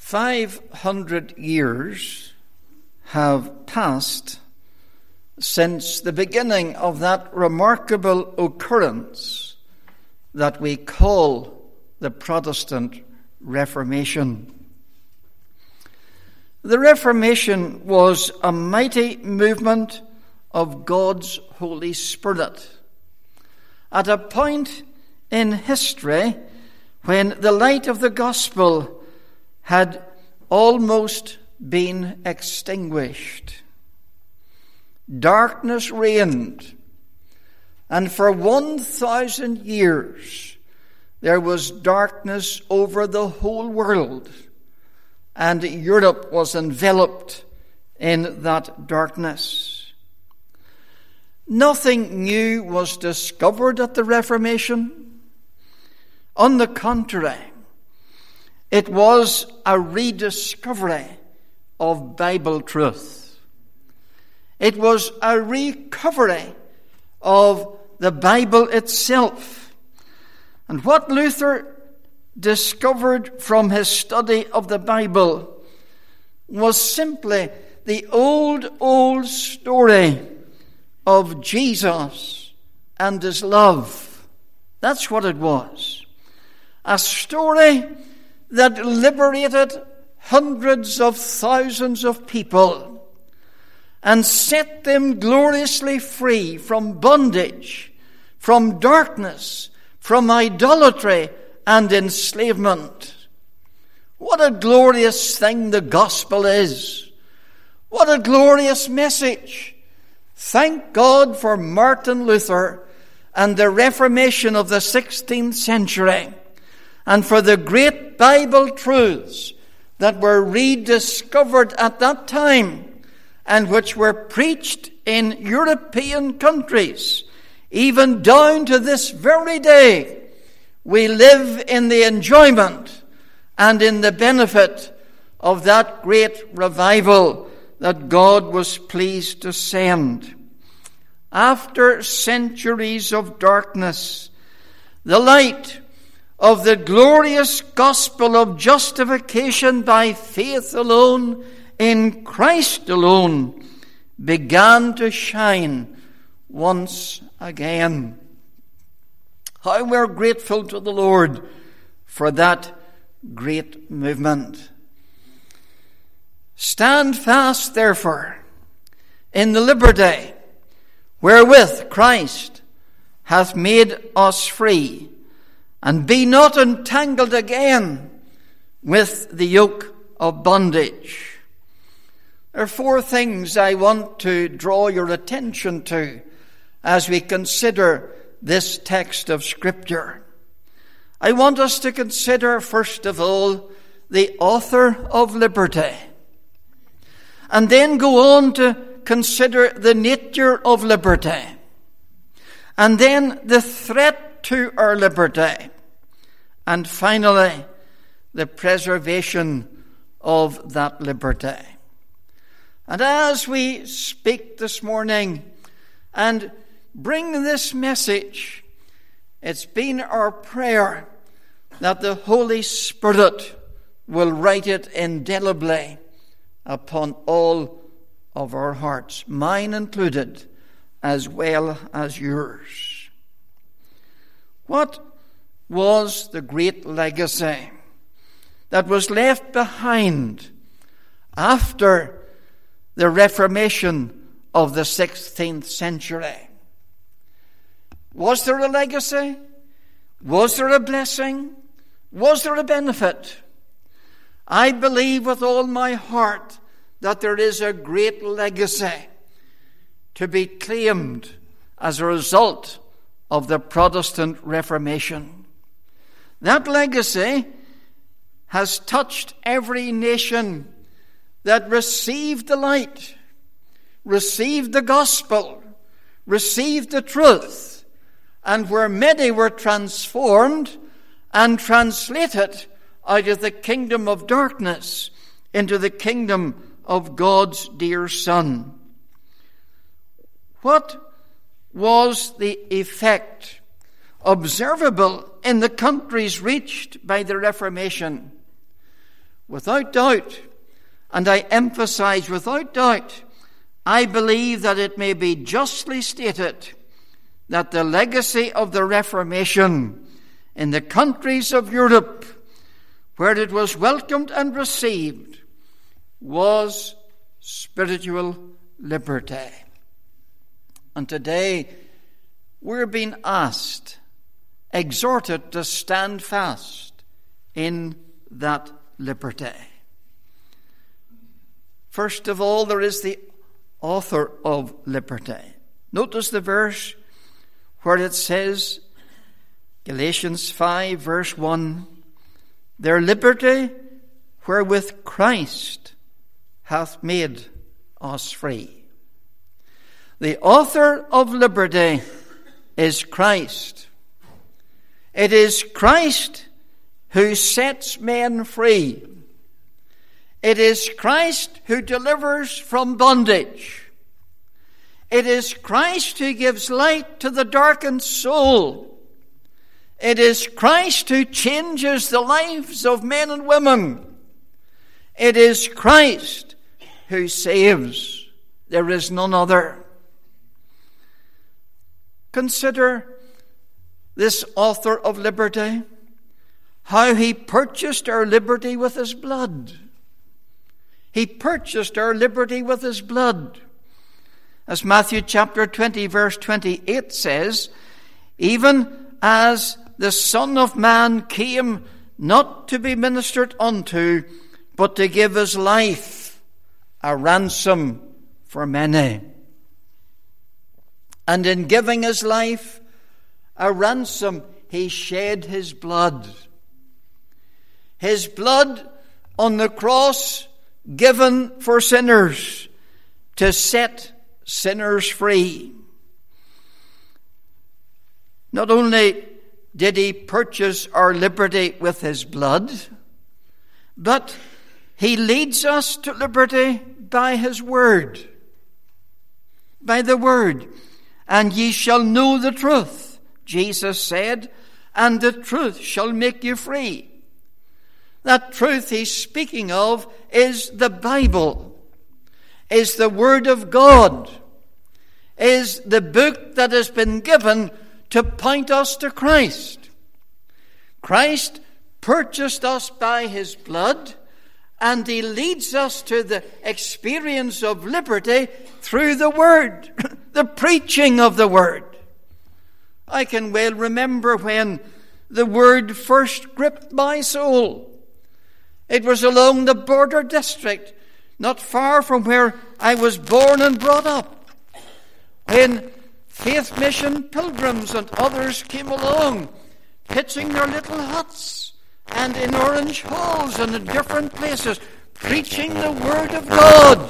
500 years have passed since the beginning of that remarkable occurrence that we call the Protestant Reformation. The Reformation was a mighty movement of God's Holy Spirit at a point in history when the light of the gospel had almost been extinguished. Darkness reigned, and for 1,000 years there was darkness over the whole world, and Europe was enveloped in that darkness. Nothing new was discovered at the Reformation. On the contrary, it was a rediscovery of Bible truth. It was a recovery of the Bible itself. And what Luther discovered from his study of the Bible was simply the old story of Jesus and his love. That's what it was. A story that liberated hundreds of thousands of people and set them gloriously free from bondage, from darkness, from idolatry and enslavement. What a glorious thing the gospel is. What a glorious message. Thank God for Martin Luther and the Reformation of the 16th century, and for the great Bible truths that were rediscovered at that time and which were preached in European countries. Even down to this very day, we live in the enjoyment and in the benefit of that great revival that God was pleased to send. After centuries of darkness, the light of the glorious gospel of justification by faith alone, in Christ alone, began to shine once again. How we're grateful to the Lord for that great movement. Stand fast, therefore, in the liberty wherewith Christ hath made us free, and be not entangled again with the yoke of bondage. There are four things I want to draw your attention to as we consider this text of Scripture. I want us to consider, first of all, the author of liberty, and then go on to consider the nature of liberty, and then the threat to our liberty, and finally, the preservation of that liberty. And as we speak this morning and bring this message, it's been our prayer that the Holy Spirit will write it indelibly upon all of our hearts, mine included, as well as yours. What was the great legacy that was left behind after the Reformation of the 16th century? Was there a legacy? Was there a blessing? Was there a benefit? I believe with all my heart that there is a great legacy to be claimed as a result of the Protestant Reformation. That legacy has touched every nation that received the light, received the gospel, received the truth, and where many were transformed and translated out of the kingdom of darkness into the kingdom of God's dear Son. What was the effect observable in the countries reached by the Reformation? without doubt, and I emphasize without doubt, I believe that it may be justly stated that the legacy of the Reformation in the countries of Europe, where it was welcomed and received, was spiritual liberty. And today we're being asked, exhorted to stand fast in that liberty. First of all, there is the author of liberty. Notice the verse where it says, Galatians 5 verse 1, their liberty wherewith Christ hath made us free. The author of liberty is Christ. It is Christ who sets men free. It is Christ who delivers from bondage. It is Christ who gives light to the darkened soul. It is Christ who changes the lives of men and women. It is Christ who saves. There is none other. Consider this author of liberty, how he purchased our liberty with his blood. He purchased our liberty with his blood. As Matthew chapter 20 verse 28 says, even as the Son of Man came not to be ministered unto, but to give his life a ransom for many. And in giving his life a ransom, he shed his blood. His blood on the cross given for sinners to set sinners free. Not only did he purchase our liberty with his blood, but he leads us to liberty by his word. By the word. And ye shall know the truth, Jesus said, and the truth shall make you free. That truth he's speaking of is the Bible, is the Word of God, is the book that has been given to point us to Christ. Christ purchased us by his blood, and he leads us to the experience of liberty through the Word, the preaching of the Word. I can well remember when the Word first gripped my soul. It was along the border district, not far from where I was born and brought up, when Faith Mission pilgrims and others came along, pitching their little huts and in orange halls and in different places, preaching the Word of God.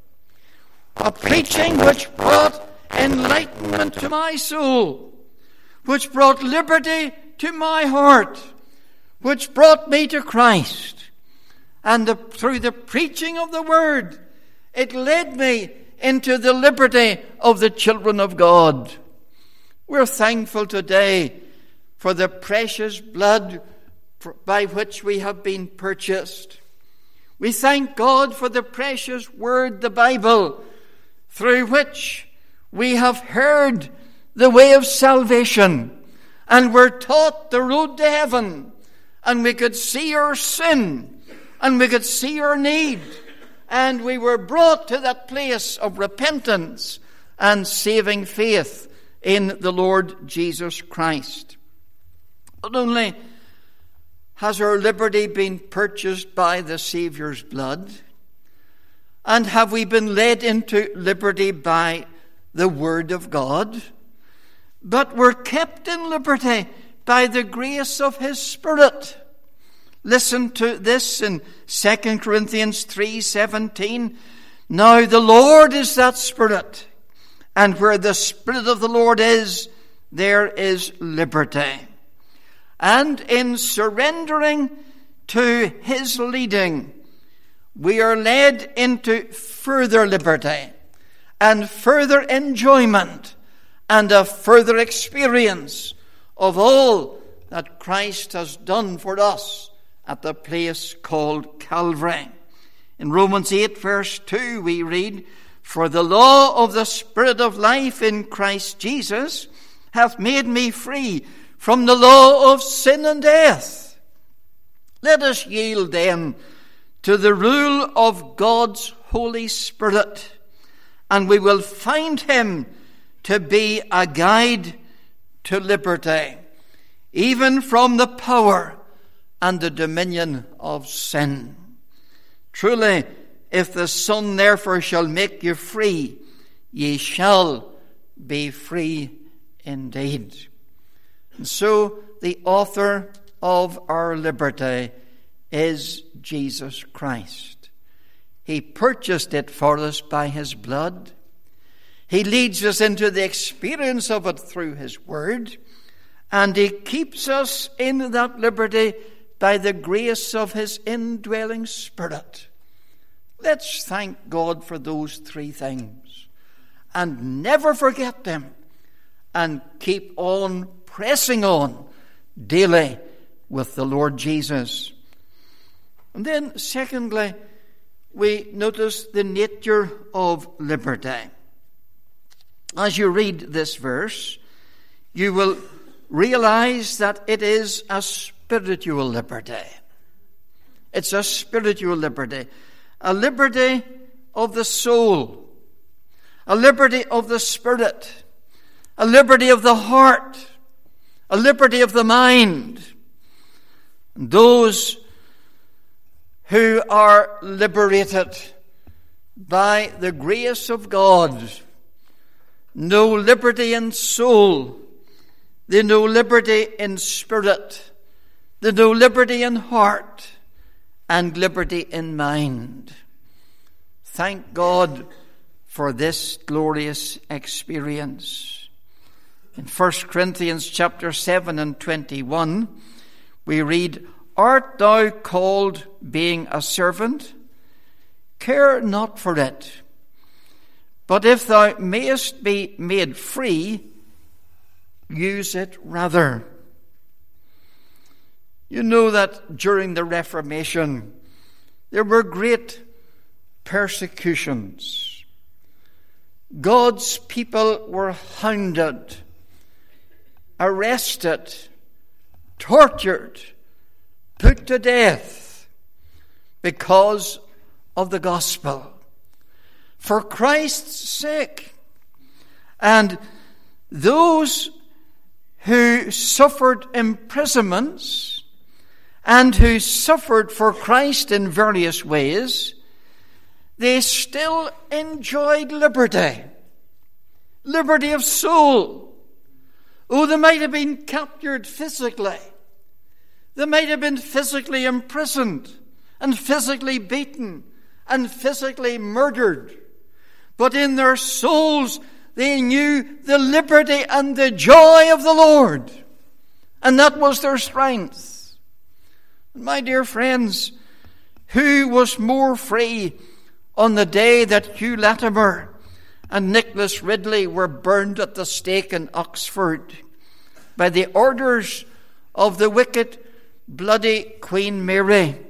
A preaching which brought enlightenment to my soul, which brought liberty to my heart, which brought me to Christ. And through the preaching of the Word, it led me into the liberty of the children of God. We're thankful today for the precious blood by which we have been purchased. We thank God for the precious Word, the Bible, through which we have heard the way of salvation, and were taught the road to heaven, and we could see our sin, and we could see our need, and we were brought to that place of repentance and saving faith in the Lord Jesus Christ. Not only has our liberty been purchased by the Saviour's blood, and have we been led into liberty by the Word of God, but we're kept in liberty by the grace of his Spirit. Listen to this in 2 Corinthians 3:17. Now the Lord is that Spirit, and where the Spirit of the Lord is, there is liberty. And in surrendering to his leading, we are led into further liberty and further enjoyment and a further experience of all that Christ has done for us at the place called Calvary. In Romans 8 verse 2 we read, "For the law of the Spirit of life in Christ Jesus hath made me free from the law of sin and death." Let us yield then to the rule of God's Holy Spirit, and we will find him to be a guide to liberty, even from the power and the dominion of sin. Truly, if the Son therefore shall make you free, ye shall be free indeed. And so the author of our liberty is Jesus Christ. He purchased it for us by his blood. He leads us into the experience of it through his word, and he keeps us in that liberty by the grace of his indwelling Spirit. Let's thank God for those three things and never forget them, and keep on pressing on daily with the Lord Jesus. And then secondly, we notice the nature of liberty. As you read this verse, you will realize that it is a spiritual liberty. It's a spiritual liberty. A liberty of the soul. A liberty of the spirit. A liberty of the heart. A liberty of the mind. And those who are liberated by the grace of God know liberty in soul. They know liberty in spirit. They know liberty in heart and liberty in mind. Thank God for this glorious experience. In 1 Corinthians chapter 7 and 21, we read, "Art thou called being a servant? Care not for it. But if thou mayest be made free, use it rather." You know that during the Reformation, there were great persecutions. God's people were hounded, arrested, tortured, put to death because of the gospel, for Christ's sake. And those who suffered imprisonments and who suffered for Christ in various ways, they still enjoyed liberty. Liberty of soul. Oh, they might have been captured physically. They might have been physically imprisoned and physically beaten and physically murdered. But in their souls, they knew the liberty and the joy of the Lord. And that was their strength. My dear friends, who was more free on the day that Hugh Latimer and Nicholas Ridley were burned at the stake in Oxford by the orders of the wicked, bloody Queen Mary?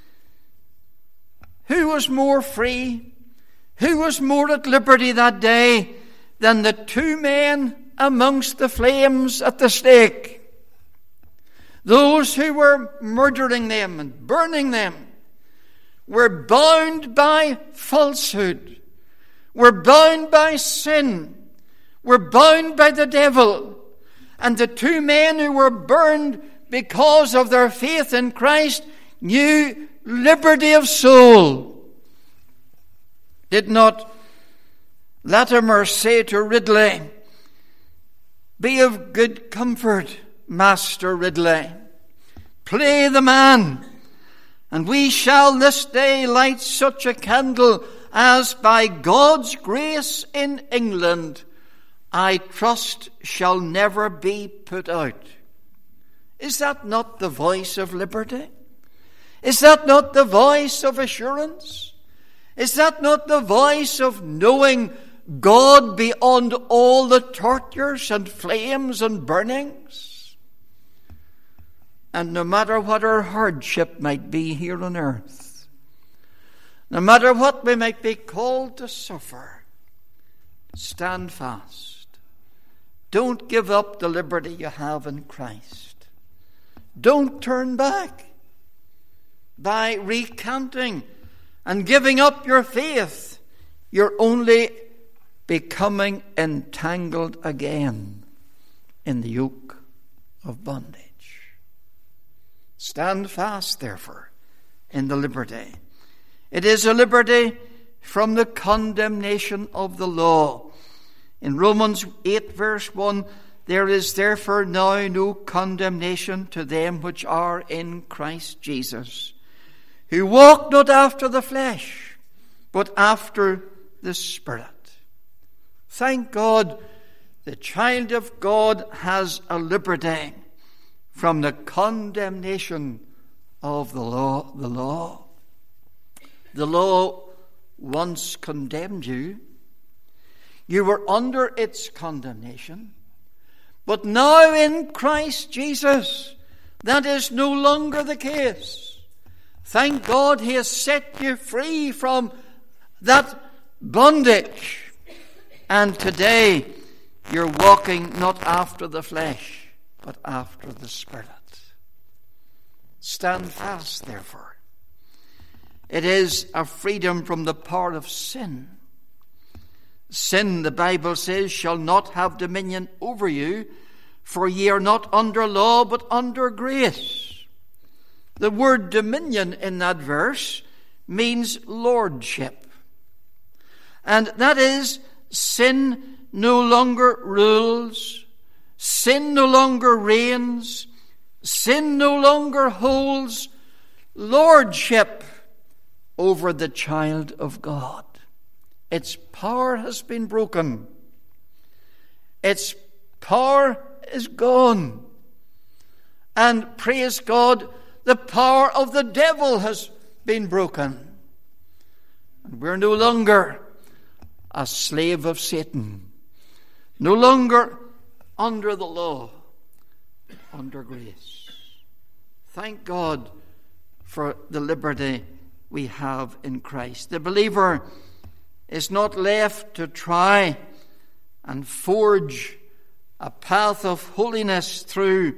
Who was more free? Who was more at liberty that day than the two men amongst the flames at the stake? Those who were murdering them and burning them were bound by falsehood, were bound by sin, were bound by the devil. And the two men who were burned because of their faith in Christ knew liberty of soul. Did not Latimer say to Ridley, "Be of good comfort, Master Ridley. Play the man, and we shall this day light such a candle as by God's grace in England I trust shall never be put out." Is that not the voice of liberty? Is that not the voice of assurance? Is that not the voice of knowing God beyond all the tortures and flames and burnings? And no matter what our hardship might be here on earth, no matter what we might be called to suffer, stand fast. Don't give up the liberty you have in Christ. Don't turn back by recanting and giving up your faith. You're only becoming entangled again in the yoke of bondage. Stand fast, therefore, in the liberty. It is a liberty from the condemnation of the law. In Romans 8 verse 1, there is therefore now no condemnation to them which are in Christ Jesus, who walk not after the flesh, but after the Spirit. Thank God, the child of God has a liberty from the condemnation of the law. The law once condemned you. You were under its condemnation. But now in Christ Jesus, that is no longer the case. Thank God He has set you free from that bondage. And today you're walking not after the flesh, but after the Spirit. Stand fast, therefore. It is a freedom from the power of sin. Sin, the Bible says, shall not have dominion over you, for ye are not under law, but under grace. The word dominion in that verse means lordship. And that is, sin no longer rules, sin no longer reigns, sin no longer holds lordship over the child of God. Its power has been broken. Its power is gone. And praise God, the power of the devil has been broken. And we're no longer a slave of Satan. No longer under the law, under grace. Thank God for the liberty we have in Christ. The believer is not left to try and forge a path of holiness through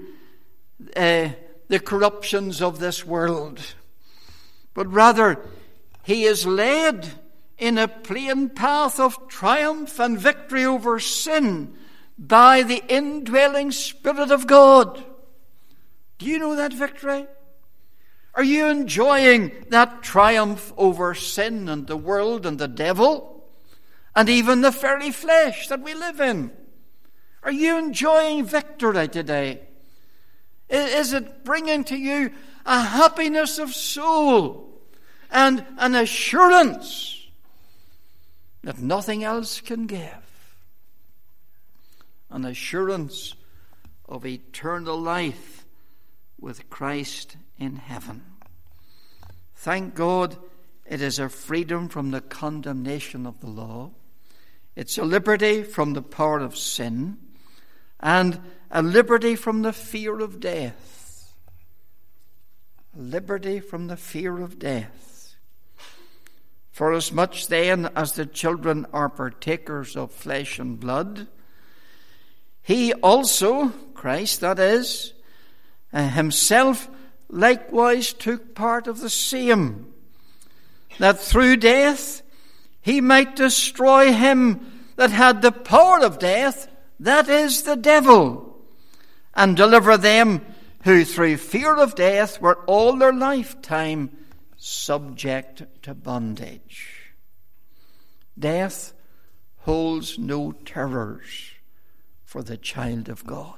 the corruptions of this world, but rather he is led in a plain path of triumph and victory over sin by the indwelling Spirit of God. Do you know that victory? Are you enjoying that triumph over sin and the world and the devil and even the very flesh that we live in? Are you enjoying victory today? Is it bringing to you a happiness of soul and an assurance that nothing else can give? An assurance of eternal life with Christ in heaven. Thank God, it is a freedom from the condemnation of the law. It's a liberty from the power of sin, and a liberty from the fear of death. A liberty from the fear of death. For as much then as the children are partakers of flesh and blood, he also, Christ that is, himself likewise took part of the same, that through death he might destroy him that had the power of death, that is the devil, and deliver them who through fear of death were all their lifetime subject to bondage. Death holds no terrors for the child of God.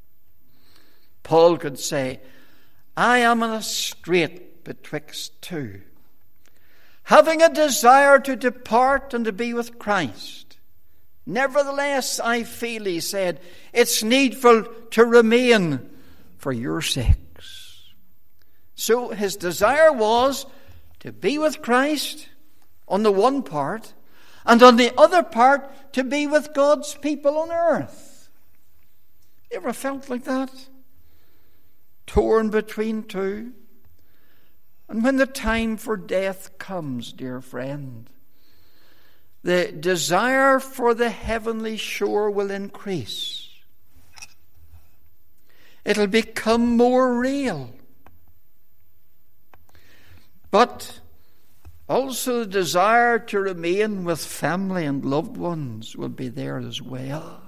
Paul could say, I am in a strait betwixt two, having a desire to depart and to be with Christ. Nevertheless, I feel, he said, it's needful to remain for your sakes. So his desire was to be with Christ on the one part, and on the other part to be with God's people on earth. You ever felt like that? torn between two. And when the time for death comes, dear friend, the desire for the heavenly shore will increase. It'll become more real. But also the desire to remain with family and loved ones will be there as well.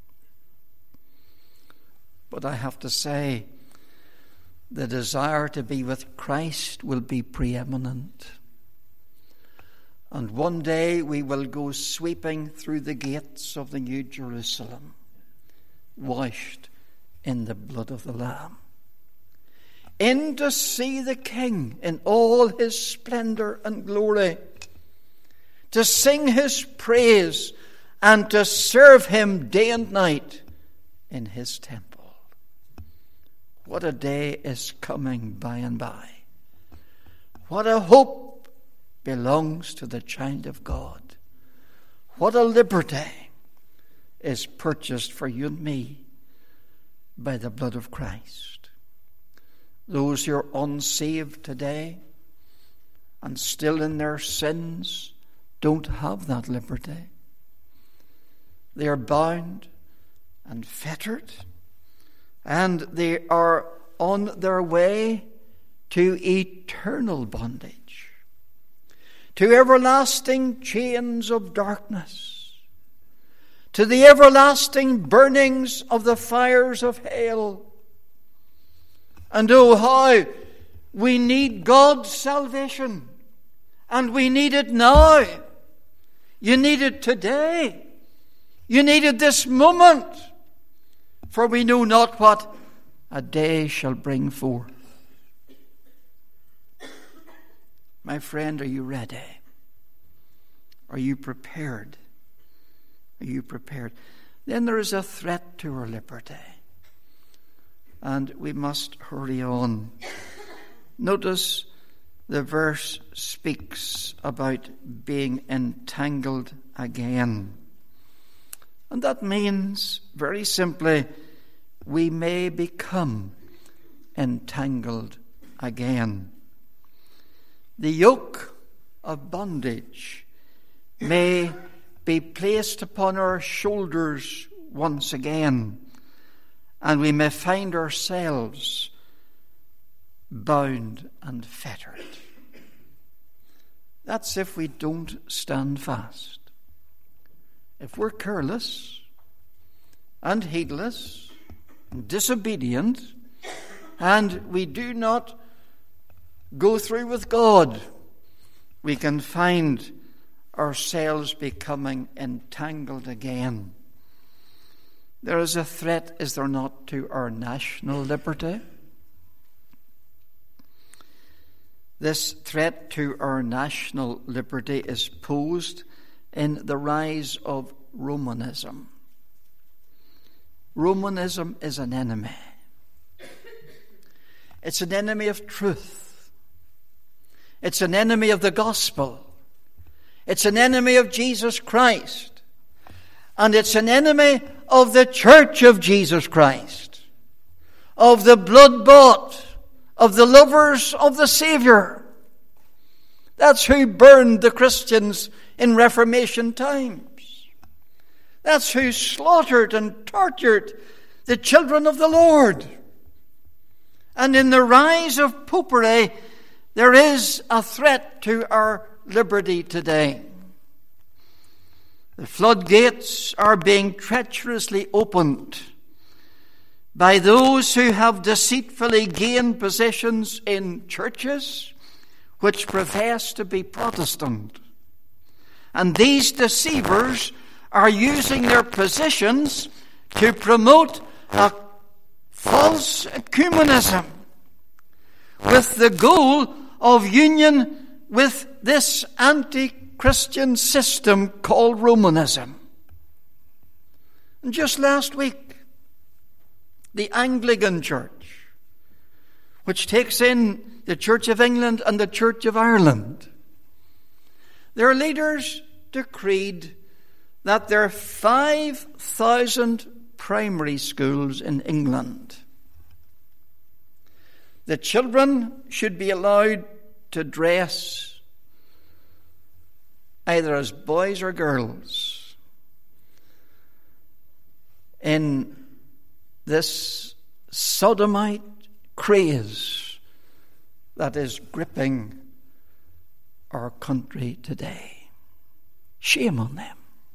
But I have to say, the desire to be with Christ will be preeminent. And one day we will go sweeping through the gates of the New Jerusalem, washed in the blood of the Lamb, in to see the King in all his splendor and glory, to sing his praise and to serve him day and night in his temple. What a day is coming by and by. What a hope belongs to the child of God. What a liberty is purchased for you and me by the blood of Christ. Those who are unsaved today and still in their sins don't have that liberty. They are bound and fettered, and they are on their way to eternal bondage, to everlasting chains of darkness, to the everlasting burnings of the fires of hell. And oh, how we need God's salvation, and we need it now. You need it today. You need it this moment. For we know not what a day shall bring forth. My friend, are you ready? Are you prepared? Are you prepared? Then there is a threat to our liberty. And we must hurry on. Notice the verse speaks about being entangled again. And that means, very simply, we may become entangled again. The yoke of bondage may be placed upon our shoulders once again, and we may find ourselves bound and fettered. That's if we don't stand fast. If we're careless and heedless and disobedient, and we do not go through with God, we can find ourselves becoming entangled again. There is a threat, is there not, to our national liberty? This threat to our national liberty is posed in the rise of Romanism. Romanism is an enemy. It's an enemy of truth. It's an enemy of the gospel. It's an enemy of Jesus Christ. And it's an enemy of the church of Jesus Christ, of the blood-bought, of the lovers of the Savior. That's who burned the Christians in Reformation times. That's who slaughtered and tortured the children of the Lord. And in the rise of popery, there is a threat to our liberty today. The floodgates are being treacherously opened by those who have deceitfully gained positions in churches which profess to be Protestant. And these deceivers are using their positions to promote a false ecumenism with the goal of union with this anti-Christian system called Romanism. And just last week, the Anglican Church, which takes in the Church of England and the Church of Ireland, their leaders decreed that there are 5,000 primary schools in England The children should be allowed to dress either as boys or girls in this sodomite craze that is gripping our country today. Shame on them.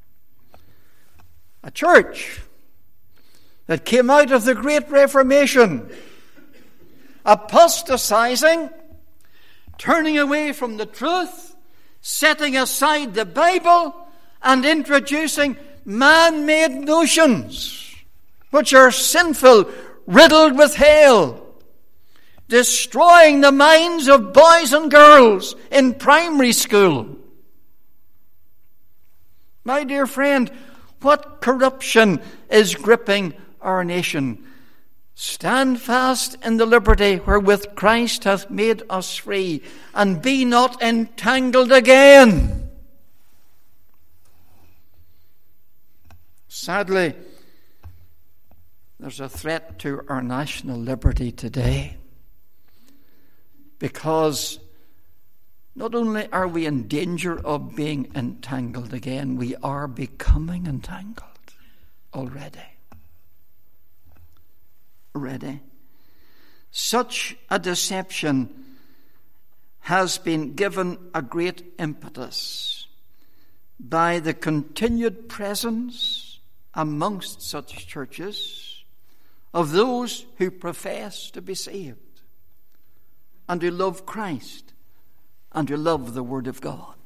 A church that came out of the Great Reformation, apostatizing, turning away from the truth, setting aside the Bible, and introducing man-made notions which are sinful, riddled with hell, destroying the minds of boys and girls in primary school. My dear friend, what corruption is gripping our nation? Stand fast in the liberty wherewith Christ hath made us free, and be not entangled again. Sadly, there's a threat to our national liberty today, because not only are we in danger of being entangled again, we are becoming entangled already. Such a deception has been given a great impetus by the continued presence amongst such churches of those who profess to be saved and who love Christ and who love the Word of God.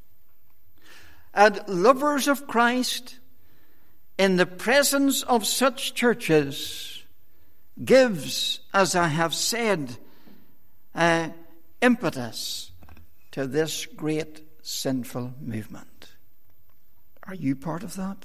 And lovers of Christ in the presence of such churches gives, as I have said, impetus to this great sinful movement. Are you part of that?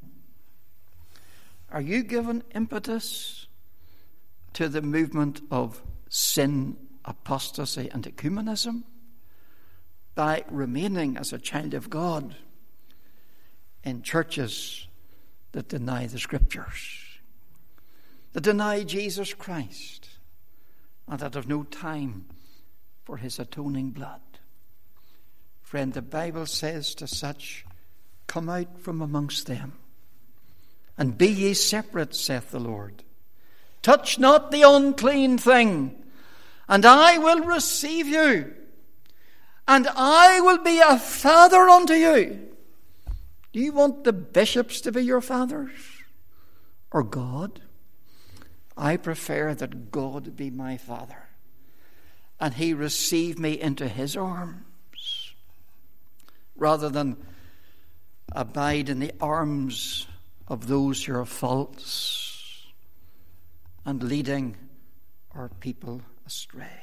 Are you given impetus to the movement of sin, apostasy, and ecumenism by remaining as a child of God in churches that deny the Scriptures, that deny Jesus Christ, and that have no time for his atoning blood? Friend, the Bible says to such, come out from amongst them, and be ye separate, saith the Lord. Touch not the unclean thing, and I will receive you, and I will be a father unto you. Do you want the bishops to be your fathers, or God? I prefer that God be my father, and he receive me into his arms, rather than abide in the arms of those who are false and leading our people astray.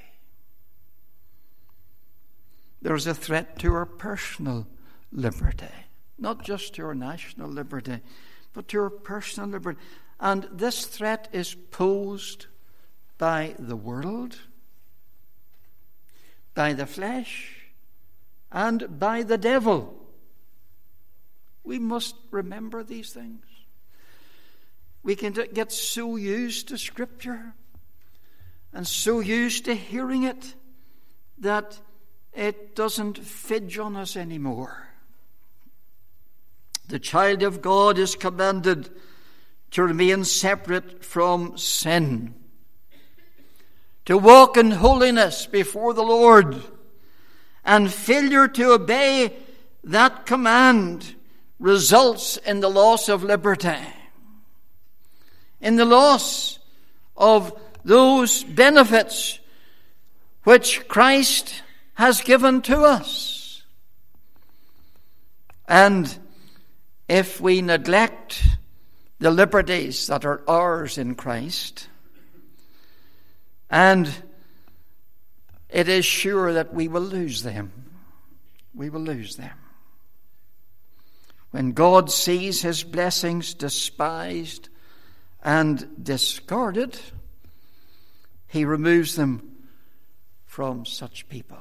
There's a threat to our personal liberty, not just to our national liberty, but to our personal liberty. And this threat is posed by the world, by the flesh, and by the devil. We must remember these things. We can get so used to Scripture and so used to hearing it that it doesn't fidge on us anymore. The child of God is commanded to remain separate from sin, to walk in holiness before the Lord, and failure to obey that command results in the loss of liberty, in the loss of those benefits which Christ has given to us. And if we neglect the liberties that are ours in Christ, and it is sure that we will lose them. We will lose them. When God sees his blessings despised and discarded, he removes them from such people.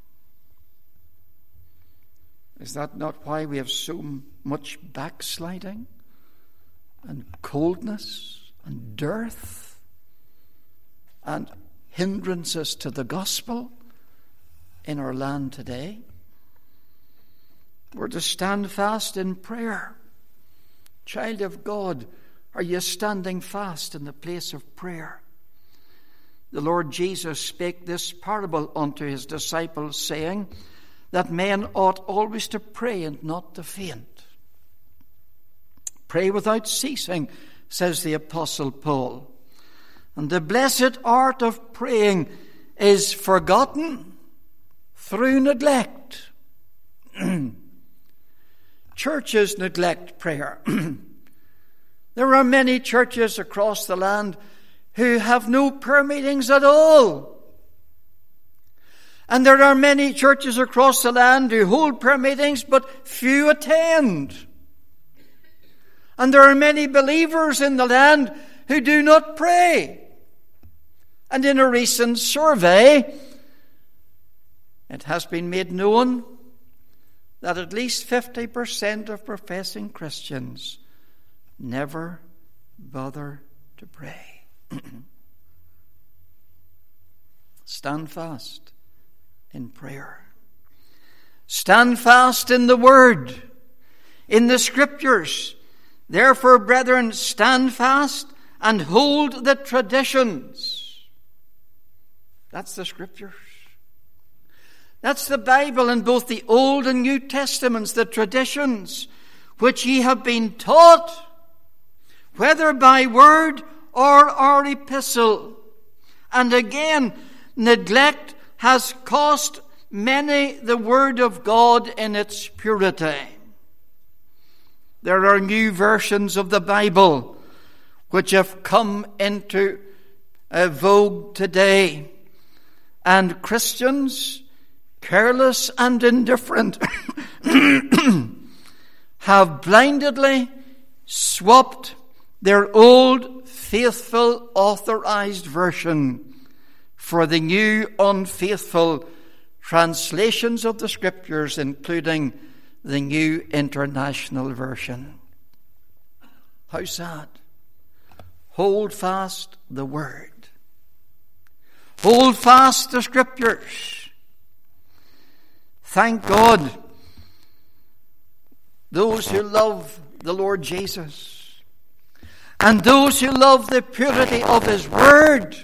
Is that not why we have so much backsliding and coldness and dearth and hindrances to the gospel in our land today. We're to stand fast in prayer. Child of God, are you standing fast in the place of prayer? The Lord Jesus spake this parable unto his disciples, saying that men ought always to pray and not to faint. Pray without ceasing, says the Apostle Paul. And the blessed art of praying is forgotten through neglect. Churches neglect prayer. There are many churches across the land who have no prayer meetings at all. And there are many churches across the land who hold prayer meetings, but few attend. And there are many believers in the land who do not pray. And in a recent survey, it has been made known that at least 50% of professing Christians never bother to pray. Stand fast in prayer. Stand fast in the Word, in the Scriptures. Therefore, brethren, stand fast and hold the traditions. That's the Scriptures. That's the Bible in both the Old and New Testaments, the traditions which ye have been taught, whether by word or our epistle. And again, neglect has cost many the word of God in its purity. There are new versions of the Bible which have come into vogue today, and Christians, careless and indifferent, have blindly swapped their old faithful authorized version for the new unfaithful translations of the Scriptures, including the New International Version. How sad. Hold fast the Word. Hold fast the Scriptures. Thank God, those who love the Lord Jesus and those who love the purity of His Word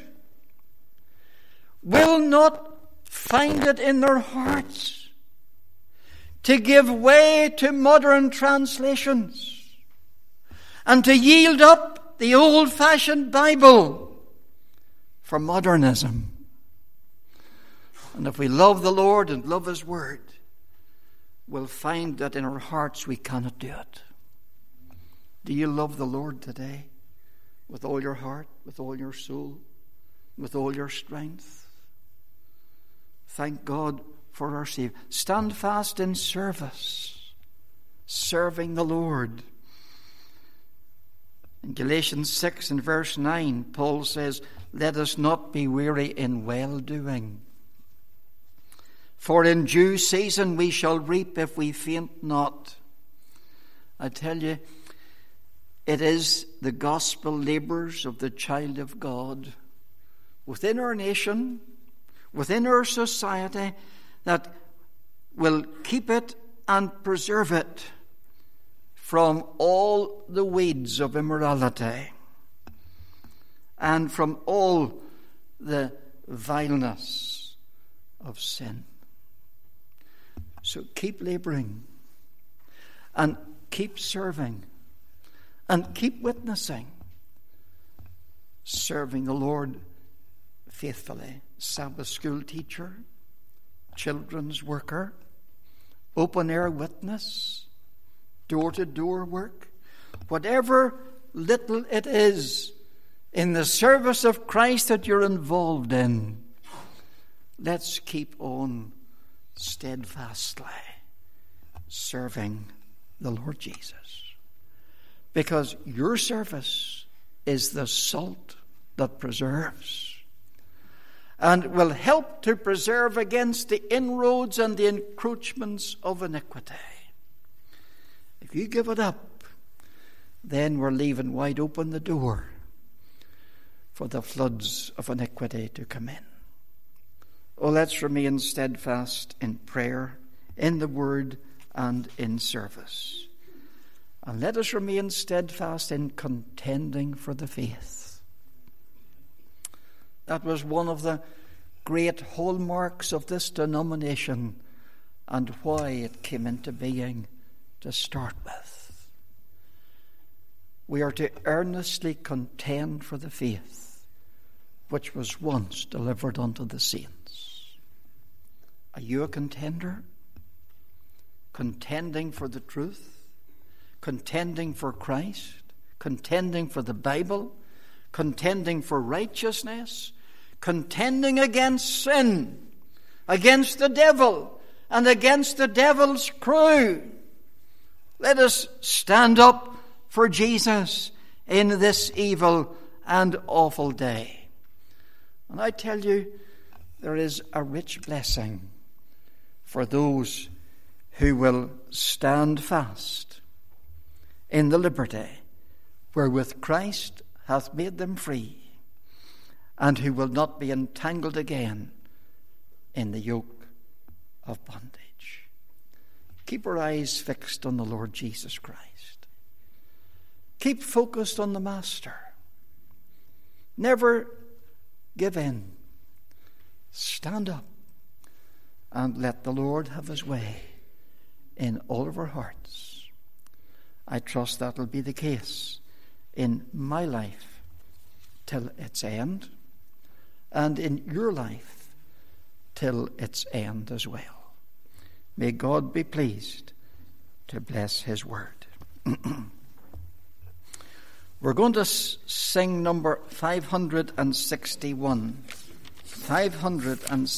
will not find it in their hearts to give way to modern translations and to yield up the old-fashioned Bible for modernism. And if we love the Lord and love His Word, we'll find that in our hearts we cannot do it. Do you love the Lord today with all your heart, with all your soul, with all your strength? Thank God for our Savior. Stand fast in service, serving the Lord. In Galatians 6 and verse 9, Paul says, "Let us not be weary in well-doing. For in due season we shall reap if we faint not." I tell you, it is the gospel labours of the child of God within our nation, within our society, that will keep it and preserve it from all the weeds of immorality and from all the vileness of sin. So keep labouring and keep serving and keep witnessing, serving the Lord faithfully. Sabbath school teacher, children's worker, open-air witness, door-to-door work, whatever little it is in the service of Christ that you're involved in, let's keep on steadfastly serving the Lord Jesus. Because your service is the salt that preserves and will help to preserve against the inroads and the encroachments of iniquity. If you give it up, then we're leaving wide open the door for the floods of iniquity to come in. Oh, let's remain steadfast in prayer, in the word, and in service. And let us remain steadfast in contending for the faith. That was one of the great hallmarks of this denomination and why it came into being to start with. We are to earnestly contend for the faith which was once delivered unto the saints. Are you a contender? Contending for the truth? Contending for Christ? Contending for the Bible? Contending for righteousness? Contending against sin, against the devil, and against the devil's crew. Let us stand up for Jesus in this evil and awful day. And I tell you, there is a rich blessing for those who will stand fast in the liberty wherewith Christ hath made them free, and who will not be entangled again in the yoke of bondage. Keep our eyes fixed on the Lord Jesus Christ. Keep focused on the Master. Never give in. Stand up and let the Lord have his way in all of our hearts. I trust that will be the case in my life till its end, and in your life till its end as well. May God be pleased to bless his word. We're going to sing number 561. 561.